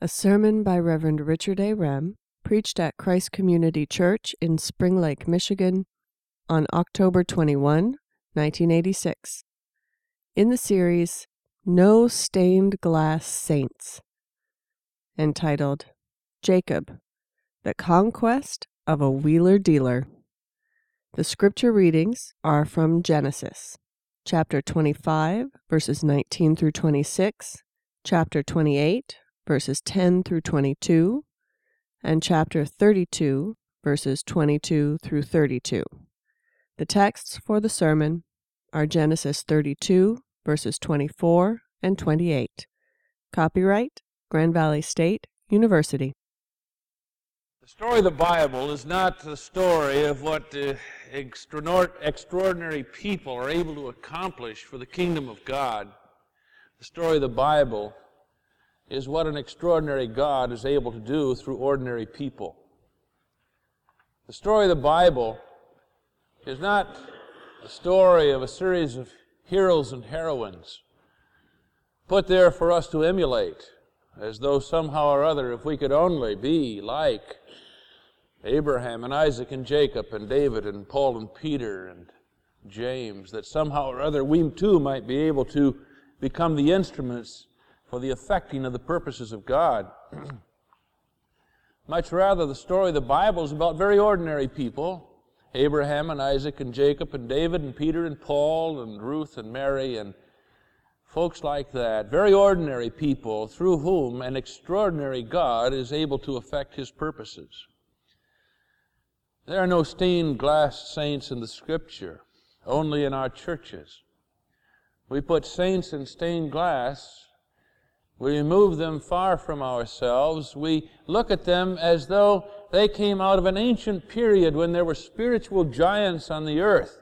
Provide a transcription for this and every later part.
A sermon by Reverend Richard A. Rem, preached at Christ Community Church in Spring Lake, Michigan, on October 21, 1986, in the series No Stained Glass Saints, entitled Jacob, the Conquest of a Wheeler Dealer. The scripture readings are from Genesis, chapter 25, verses 19 through 26, chapter 28, verses 10 through 22, and chapter 32, verses 22 through 32. The texts for the sermon are Genesis 32, verses 24 and 28. Copyright, Grand Valley State University. The story of the Bible is not the story of what extraordinary people are able to accomplish for the kingdom of God. The story of the Bible is what an extraordinary God is able to do through ordinary people. The story of the Bible is not the story of a series of heroes and heroines put there for us to emulate, as though somehow or other, if we could only be like Abraham and Isaac and Jacob and David and Paul and Peter and James, that somehow or other we too might be able to become the instruments for the effecting of the purposes of God. Much rather, the story of the Bible is about very ordinary people, Abraham and Isaac and Jacob and David and Peter and Paul and Ruth and Mary and folks like that, very ordinary people through whom an extraordinary God is able to effect His purposes. There are no stained glass saints in the Scripture, only in our churches. We put saints in stained glass. We remove them far from ourselves. We look at them as though they came out of an ancient period when there were spiritual giants on the earth.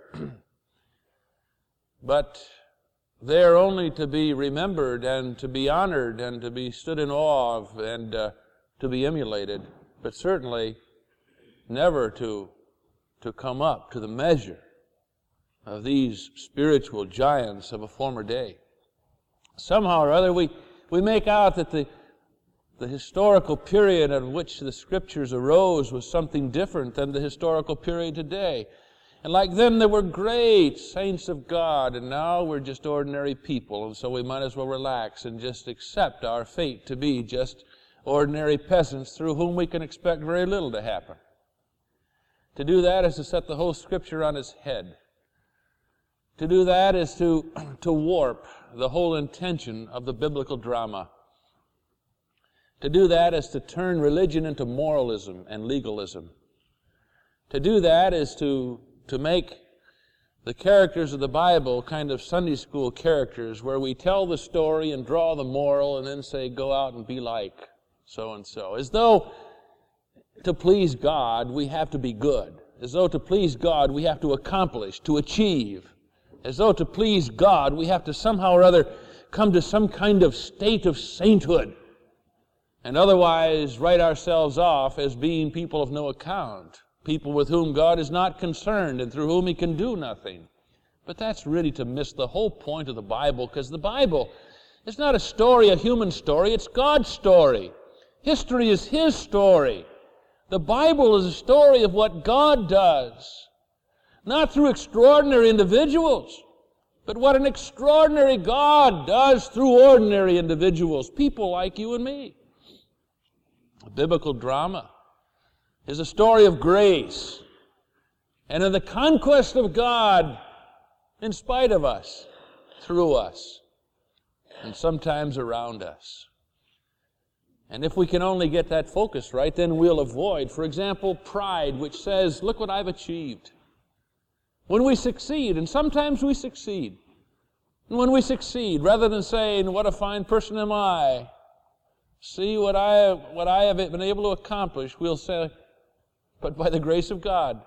But they are only to be remembered and to be honored and to be stood in awe of and to be emulated, but certainly never to come up to the measure of these spiritual giants of a former day. Somehow or other we make out that the historical period in which the Scriptures arose was something different than the historical period today. And like them, there were great saints of God, and now we're just ordinary people, and so we might as well relax and just accept our fate to be just ordinary peasants through whom we can expect very little to happen. To do that is to set the whole Scripture on its head. To do that is to warp the whole intention of the biblical drama. To do that is to turn religion into moralism and legalism. To do that is to make the characters of the Bible kind of Sunday school characters where we tell the story and draw the moral and then say, go out and be like so-and-so. As though to please God, we have to be good. As though to please God, we have to accomplish, to achieve. As though to please God, we have to somehow or other come to some kind of state of sainthood and otherwise write ourselves off as being people of no account, people with whom God is not concerned and through whom He can do nothing. But that's really to miss the whole point of the Bible, because the Bible is not a story, a human story, it's God's story. History is His story. The Bible is a story of what God does. Not through extraordinary individuals, but what an extraordinary God does through ordinary individuals, people like you and me. The biblical drama is a story of grace and of the conquest of God in spite of us, through us, and sometimes around us. And if we can only get that focus right, then we'll avoid, for example, pride, which says, look what I've achieved. When we succeed, and sometimes we succeed, and when we succeed, rather than saying, what a fine person am I, see what I have been able to accomplish, we'll say, but by the grace of God.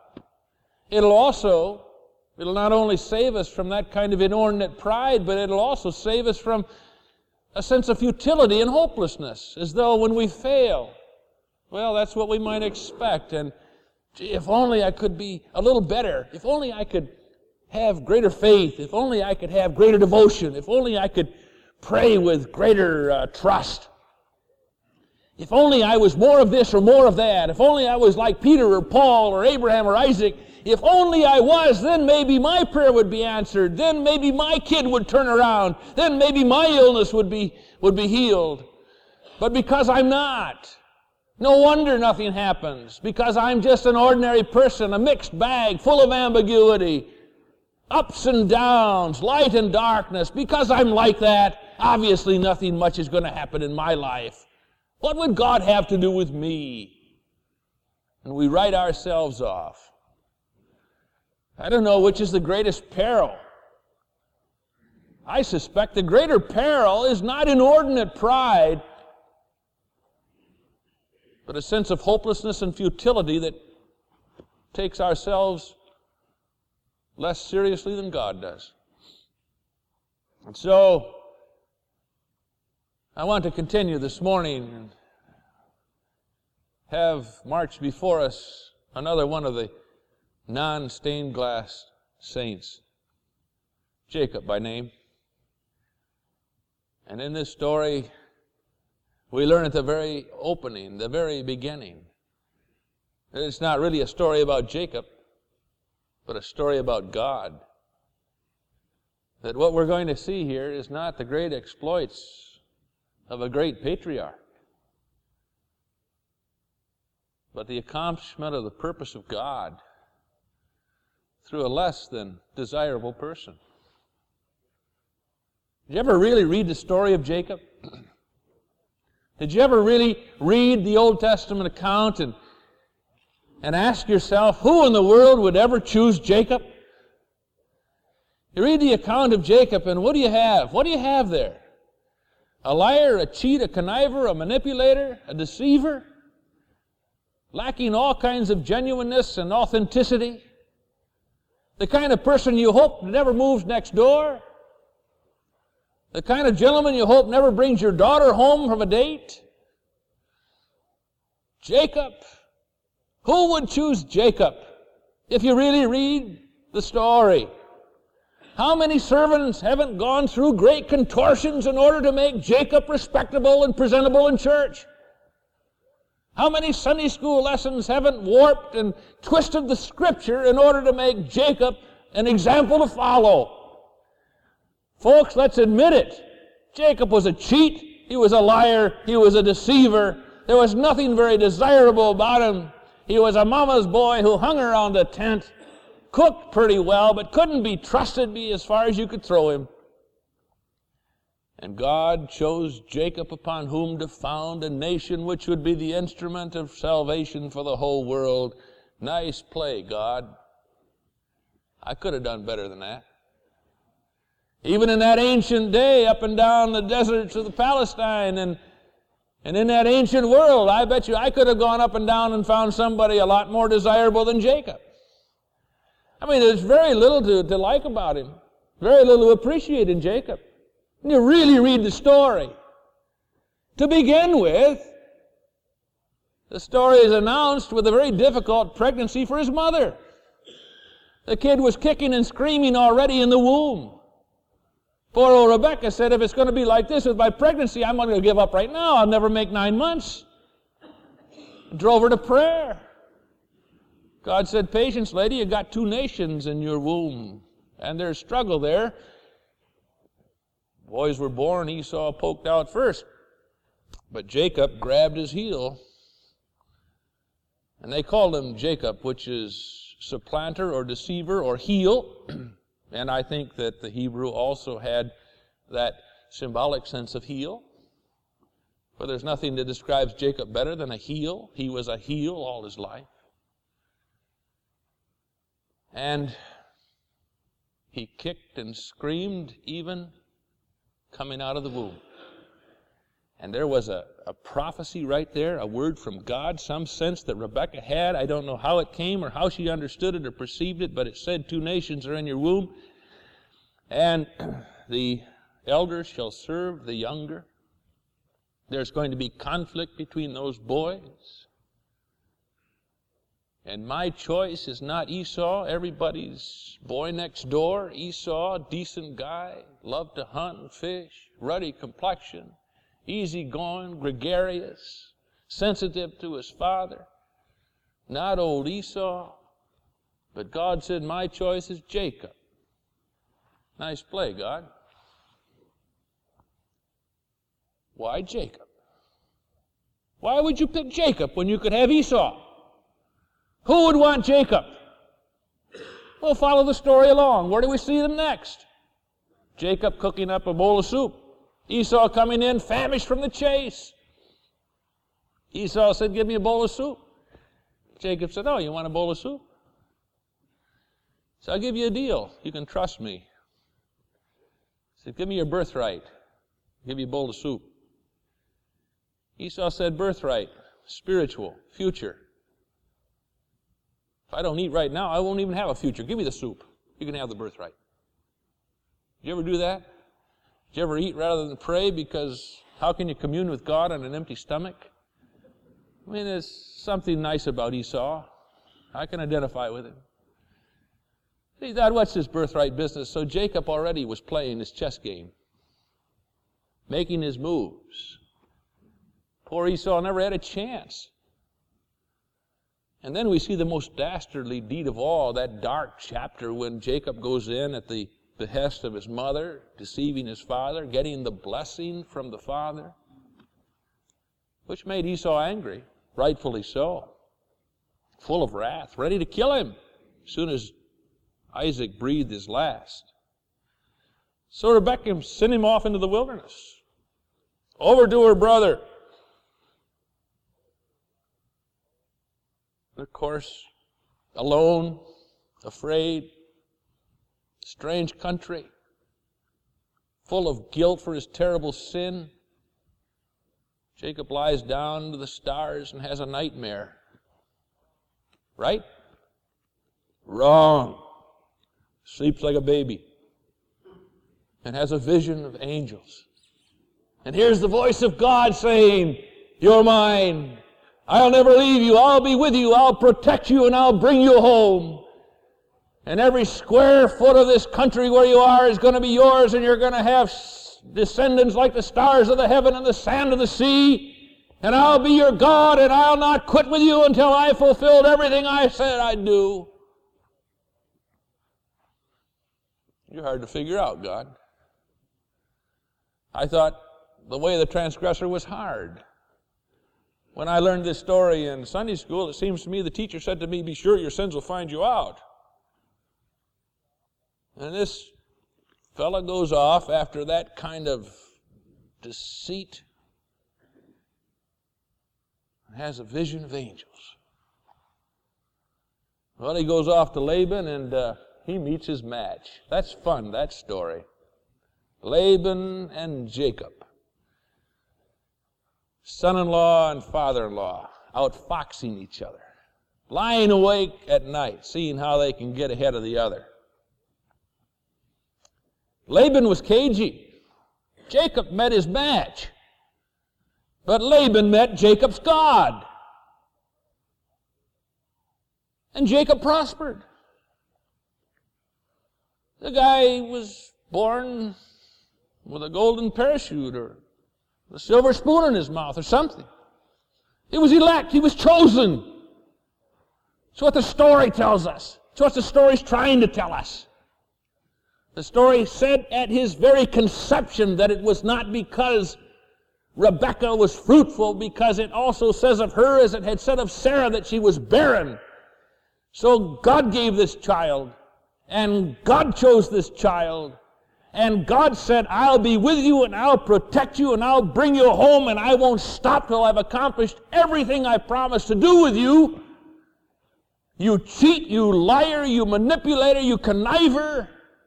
It'll not only save us from that kind of inordinate pride, but it'll also save us from a sense of futility and hopelessness, as though when we fail, well, that's what we might expect, and gee, if only I could be a little better, if only I could have greater faith, if only I could have greater devotion, if only I could pray with greater trust. If only I was more of this or more of that. If only I was like Peter or Paul or Abraham or Isaac. If only I was, then maybe my prayer would be answered. Then maybe my kid would turn around. Then maybe my illness would be healed. But because I'm not, no wonder nothing happens. Because I'm just an ordinary person, a mixed bag full of ambiguity, ups and downs, light and darkness. Because I'm like that, obviously nothing much is going to happen in my life. What would God have to do with me? And we write ourselves off. I don't know which is the greatest peril. I suspect the greater peril is not inordinate pride, but a sense of hopelessness and futility that takes ourselves less seriously than God does. And so, I want to continue this morning and have marched before us another one of the non-stained glass saints, Jacob by name. And in this story, we learn at the very opening, the very beginning, that it's not really a story about Jacob, but a story about God. That what we're going to see here is not the great exploits of a great patriarch, but the accomplishment of the purpose of God through a less than desirable person. Did you ever really read the story of Jacob? Did you ever really read the Old Testament account and ask yourself, who in the world would ever choose Jacob? You read the account of Jacob, and what do you have? What do you have there? A liar, a cheat, a conniver, a manipulator, a deceiver, lacking all kinds of genuineness and authenticity. The kind of person you hope never moves next door. The kind of gentleman you hope never brings your daughter home from a date. Jacob. Who would choose Jacob if you really read the story? How many servants haven't gone through great contortions in order to make Jacob respectable and presentable in church? How many Sunday school lessons haven't warped and twisted the Scripture in order to make Jacob an example to follow? Folks, let's admit it. Jacob was a cheat. He was a liar. He was a deceiver. There was nothing very desirable about him. He was a mama's boy who hung around the tent, cooked pretty well, but couldn't be trusted as far as you could throw him. And God chose Jacob upon whom to found a nation which would be the instrument of salvation for the whole world. Nice play, God. I could have done better than that. Even in that ancient day, up and down the deserts of the Palestine and in that ancient world, I bet you I could have gone up and down and found somebody a lot more desirable than Jacob. I mean, there's very little to like about him, very little to appreciate in Jacob. And you really read the story. To begin with, the story is announced with a very difficult pregnancy for his mother. The kid was kicking and screaming already in the womb. Poor old Rebecca said, if it's going to be like this with my pregnancy, I'm going to give up right now. I'll never make 9 months. Drove her to prayer. God said, patience, lady, you got 2 nations in your womb. And there's struggle there. Boys were born, Esau poked out first. But Jacob grabbed his heel. And they called him Jacob, which is supplanter or deceiver or heel. And I think that the Hebrew also had that symbolic sense of heel. For there's nothing that describes Jacob better than a heel. He was a heel all his life. And he kicked and screamed even coming out of the womb. And there was a prophecy right there, a word from God, some sense that Rebecca had. I don't know how it came or how she understood it or perceived it, but it said 2 nations are in your womb. And the elder shall serve the younger. There's going to be conflict between those boys. And my choice is not Esau, everybody's boy next door. Esau, decent guy, loved to hunt and fish, ruddy complexion, easygoing, gregarious, sensitive to his father, not old Esau. But God said, my choice is Jacob. Nice play, God. Why Jacob? Why would you pick Jacob when you could have Esau? Who would want Jacob? Well, follow the story along. Where do we see them next? Jacob cooking up a bowl of soup. Esau coming in famished from the chase. Esau said, give me a bowl of soup. Jacob said, oh, you want a bowl of soup? So I'll give you a deal. You can trust me. He said, give me your birthright. I'll give you a bowl of soup. Esau said, birthright, spiritual, future. If I don't eat right now, I won't even have a future. Give me the soup. You can have the birthright. Did you ever do that? Did you ever eat rather than pray? Because how can you commune with God on an empty stomach? I mean, there's something nice about Esau. I can identify with him. He thought, what's this birthright business? So Jacob already was playing his chess game, making his moves. Poor Esau never had a chance. And then we see the most dastardly deed of all, that dark chapter when Jacob goes in at the behest of his mother, deceiving his father, getting the blessing from the father, which made Esau angry, rightfully so, full of wrath, ready to kill him as soon as Isaac breathed his last. So Rebekah sent him off into the wilderness, over to her brother. Of course, alone, afraid, strange country, full of guilt for his terrible sin. Jacob lies down to the stars and has a nightmare. Right? Wrong. Sleeps like a baby and has a vision of angels. And here's the voice of God saying, you're mine. I'll never leave you. I'll be with you. I'll protect you and I'll bring you home. And every square foot of this country where you are is going to be yours, and you're going to have descendants like the stars of the heaven and the sand of the sea. And I'll be your God, and I'll not quit with you until I fulfilled everything I said I'd do. You're hard to figure out, God. I thought the way of the transgressor was hard. When I learned this story in Sunday school, it seems to me the teacher said to me, be sure your sins will find you out. And this fella goes off after that kind of deceit and has a vision of angels. Well, he goes off to Laban and he meets his match. That's fun, that story. Laban and Jacob. Son-in-law and father-in-law outfoxing each other, lying awake at night, seeing how they can get ahead of the other. Laban was cagey. Jacob met his match. But Laban met Jacob's God. And Jacob prospered. The guy was born with a golden parachute or a silver spoon in his mouth or something. He was elect. He was chosen. It's what the story tells us. It's what the story's trying to tell us. The story said at his very conception that it was not because Rebekah was fruitful, because it also says of her, as it had said of Sarah, that she was barren. So God gave this child, and God chose this child, and God said, I'll be with you, and I'll protect you, and I'll bring you home, and I won't stop till I've accomplished everything I promised to do with you. You cheat, you liar, you manipulator, you conniver.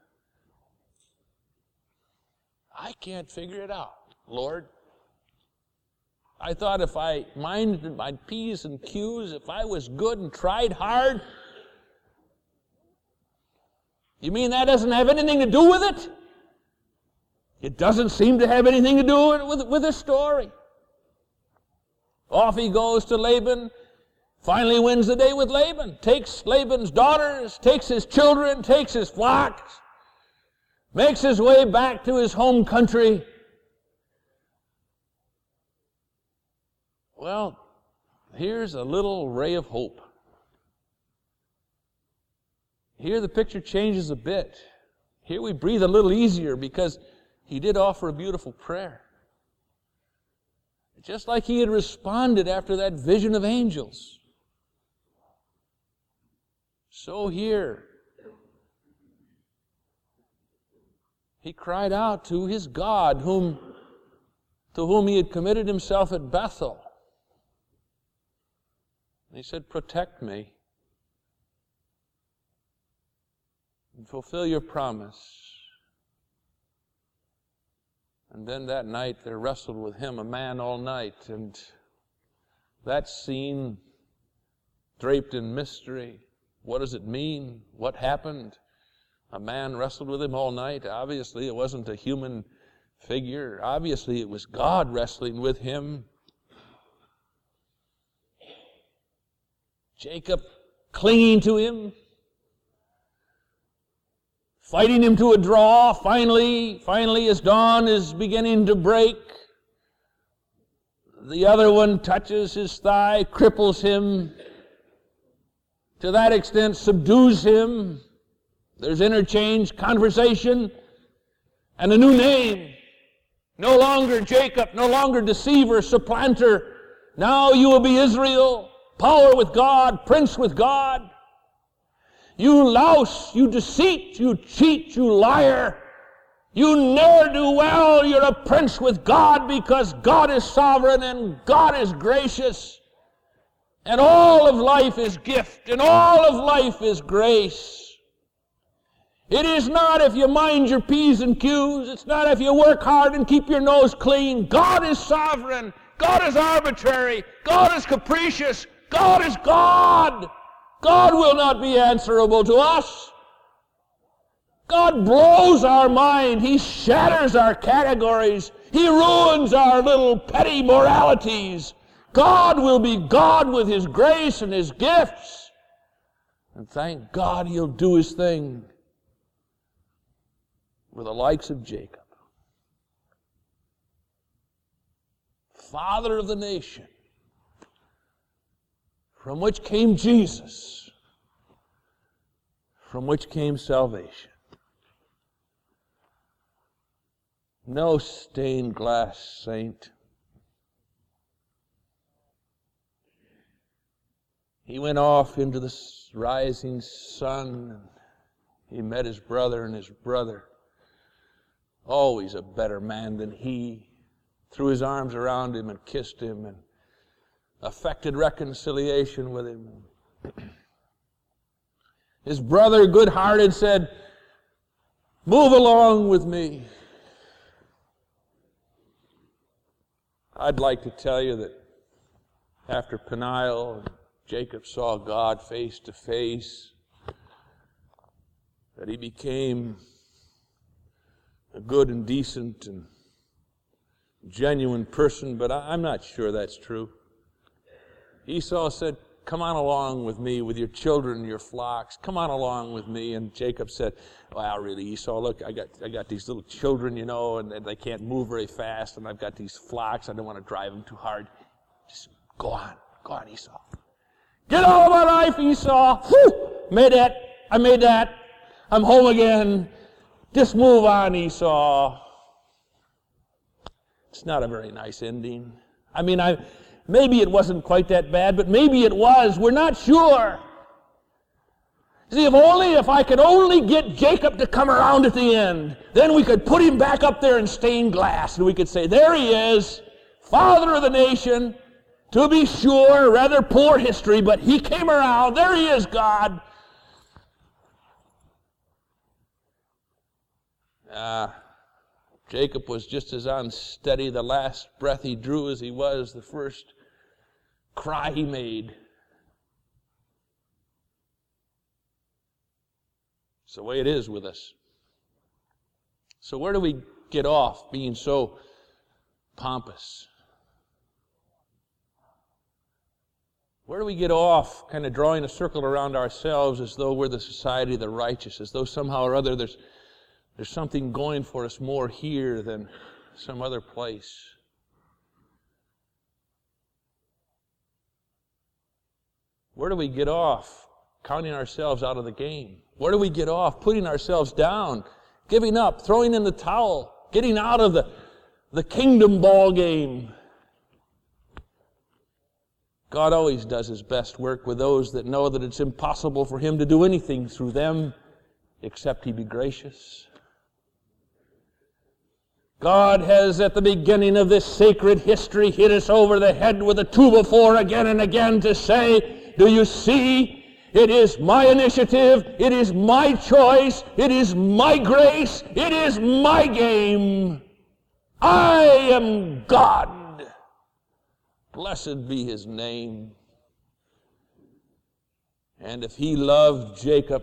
I can't figure it out, Lord. I thought if I minded my P's and Q's, if I was good and tried hard, you mean that doesn't have anything to do with it? It doesn't seem to have anything to do with the story. Off he goes to Laban, finally wins the day with Laban, takes Laban's daughters, takes his children, takes his flocks, makes his way back to his home country. Well, here's a little ray of hope. Here the picture changes a bit. Here we breathe a little easier because he did offer a beautiful prayer. Just like he had responded after that vision of angels. So here, he cried out to his God, to whom he had committed himself at Bethel. And he said, protect me and fulfill your promise. And then that night there wrestled with him a man all night, and that scene draped in mystery. What does it mean? What happened? A man wrestled with him all night. Obviously it wasn't a human figure. Obviously it was God wrestling with him. Jacob clinging to him, fighting him to a draw. Finally, as dawn is beginning to break, the other one touches his thigh, cripples him, to that extent subdues him. There's interchange, conversation, and a new name. No longer Jacob, no longer deceiver, supplanter. Now you will be Israel, power with God, prince with God. You louse, you deceit, you cheat, you liar. You ne'er-do-well, you're a prince with God because God is sovereign and God is gracious. And all of life is gift, and all of life is grace. It is not if you mind your P's and Q's. It's not if you work hard and keep your nose clean. God is sovereign. God is arbitrary. God is capricious. God is God. God will not be answerable to us. God blows our mind. He shatters our categories. He ruins our little petty moralities. God will be God with His grace and His gifts. And thank God He'll do His thing with the likes of Jacob, father of the nation, from which came Jesus, from which came salvation. No stained glass saint. He went off into the rising sun, and he met his brother, and his brother, always a better man than he, threw his arms around him and kissed him and affected reconciliation with him. His brother, good-hearted, said, "Move along with me." I'd like to tell you that after Peniel, Jacob saw God face to face, that he became a good and decent and genuine person, but I'm not sure that's true. Esau said, "Come on along with me with your children and your flocks. Come on along with me." And Jacob said, "Well, really, Esau, look, I got these little children, and they can't move very fast, and I've got these flocks. I don't want to drive them too hard. Just go on, Esau. Get out of my life, Esau. Whew! I made that. I'm home again. Just move on, Esau." It's not a very nice ending. Maybe it wasn't quite that bad, but maybe it was. We're not sure. See, if I could only get Jacob to come around at the end, then we could put him back up there in stained glass, and we could say, there he is, father of the nation. To be sure, rather poor history, but he came around. There he is, God. Jacob was just as unsteady the last breath he drew as he was the first cry he made. It's the way it is with us. So where do we get off being so pompous? Where do we get off kind of drawing a circle around ourselves as though we're the society of the righteous, as though somehow or other there's something going for us more here than some other place? Where do we get off counting ourselves out of the game? Where do we get off putting ourselves down, giving up, throwing in the towel, getting out of the kingdom ball game? God always does His best work with those that know that it's impossible for Him to do anything through them except He be gracious. God has, at the beginning of this sacred history, hit us over the head with a 2x4 again and again to say, do you see? It is my initiative. It is my choice. It is my grace. It is my game. I am God. Blessed be His name. And if He loved Jacob,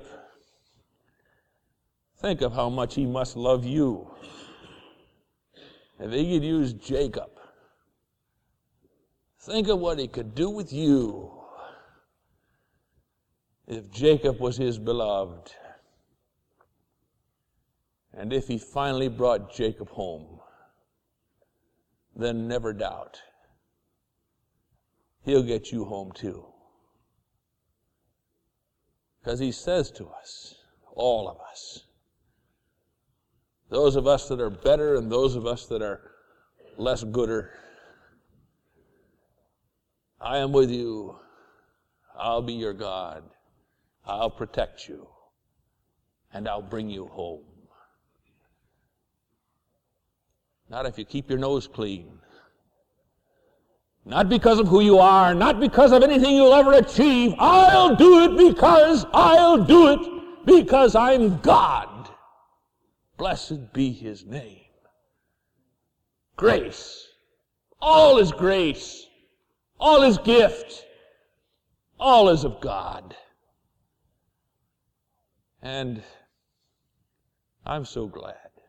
think of how much He must love you. If He could use Jacob, think of what He could do with you if Jacob was His beloved. And if He finally brought Jacob home, then never doubt He'll get you home too. Because He says to us, all of us, those of us that are better and those of us that are less gooder, I am with you. I'll be your God. I'll protect you. And I'll bring you home. Not if you keep your nose clean. Not because of who you are, not because of anything you'll ever achieve. I'll do it because I'm God. Blessed be His name. Grace. All is grace. All is gift. All is of God. And I'm so glad